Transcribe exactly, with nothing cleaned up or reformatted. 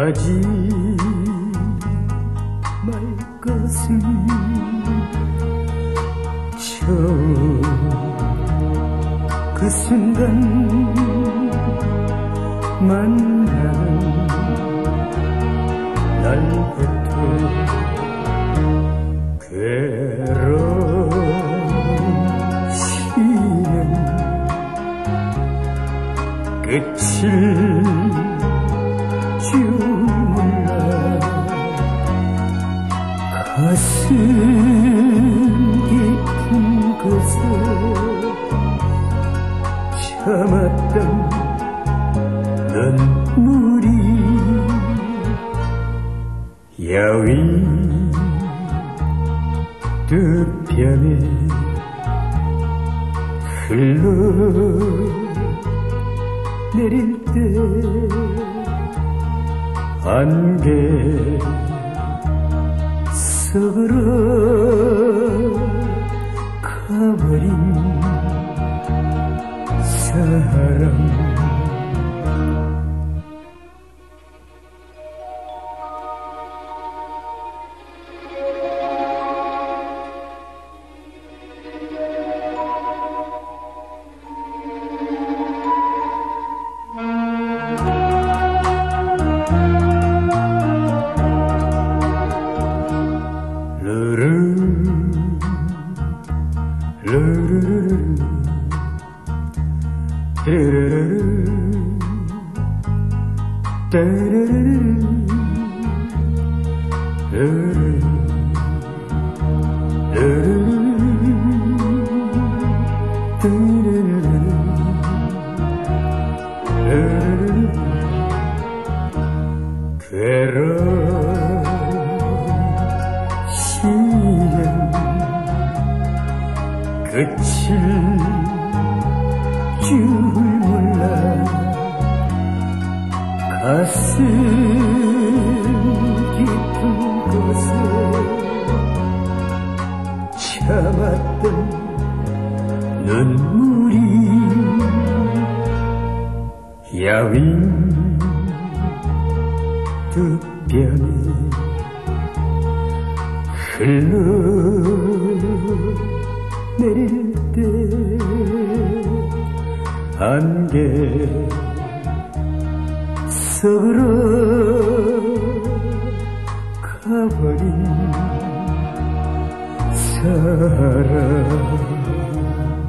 하지 말 것은 처음 그 순간 만나는 날부터 괴로운 시는 끝을 줄 몰라 가슴 깊은 곳에 참았던 눈물이 야윈 두 편에 흘러내릴 때 안개 속으로 가버린 사람 괴로운 시련 끝을 줄 몰라 가슴 깊은 곳에 참았던 눈물이 야윈 두 편에 흘러내릴 때 안개 속으로 가버린 사람